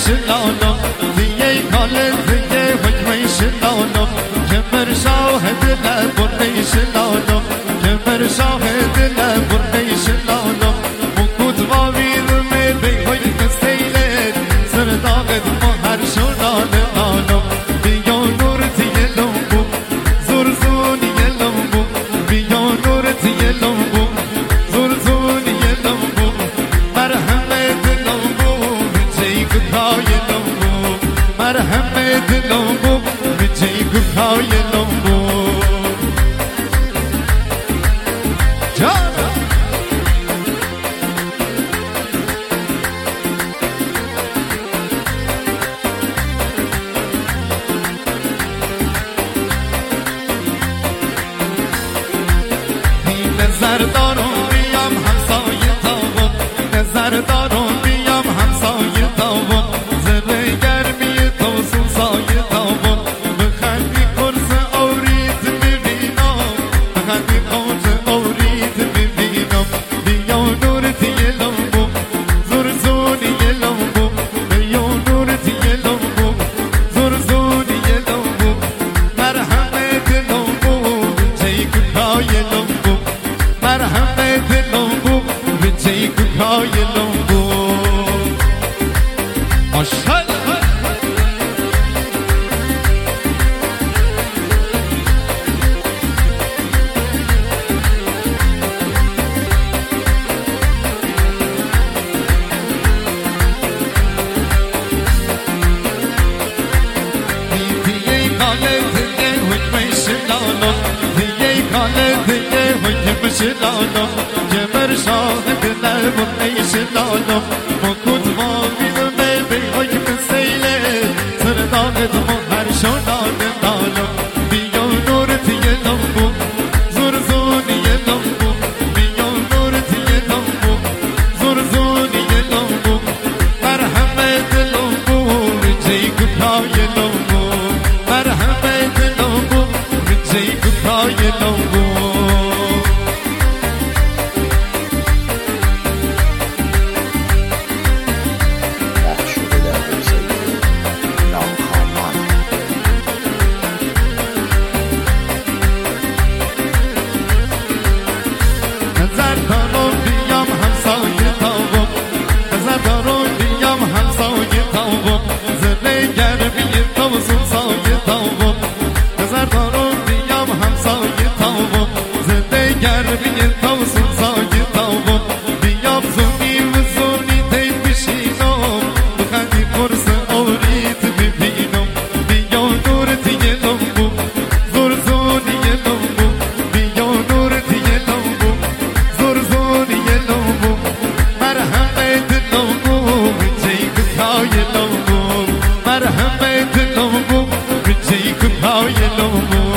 شلالم دیگه کاله دیگه حکمه شلالم کمر شاهد لبرده شلالم کمر شاهد لبرده شلالم مکود واویرم بیهای کسیله سرداغت مهر شلال آلم بیا نور تیه لنبو زرزونی لنبو بیا نور تیه لنبو زرزونی لنبو مرحمت لنبو بچه ککای لنبو مرحمت لنبو بچه ککای لنبو نظر دارم بیام همسایه تاون نظر دارم بیام همسایه تاون زره گرمی توسون سایه تاون بخندی قرص آورید ببینم بخندی قرص آورید ببینم بیا نور تیه لنبو زرزونی لنبو بیا نور تیه لنبو زرزونی لنبو مرحمت لنبو بچه ککای لنبو مرحمت لنبو بچه ککای لنبو ماشاءالله دیگه کاله دیگه حکمه شلالم دیگه کاله دیگه حکمه شلالم کمر شاهد لبرده شلالم مکود واویرم بیهای کسیله سرداغت مهر شلال آلم بیا نور تیه لنبو زرزونی لنبو بیا نور تیه لنبو زرزونی لنبو مرحمت لنبو بچه ککای لنبو مرحمت لنبو بچه ککای لنبو نظر دارم بیام همسایه تاون نظر دارم بیام همسایه تاون زره گرمی توسون سایه تاون نظر دارم بیام همسایه تاون زره گرمی توسون سایه تاون بیام زونی و زونی تی بشینم بخندی قرص آورید ببینم بیا نور تیه لنبو زرزونی لنبو بیا نور تیه لنبو زرزونی لنبو مرحمت لنبو بچه ککای لنبو مرحمت لنبو بچه ککای لنبو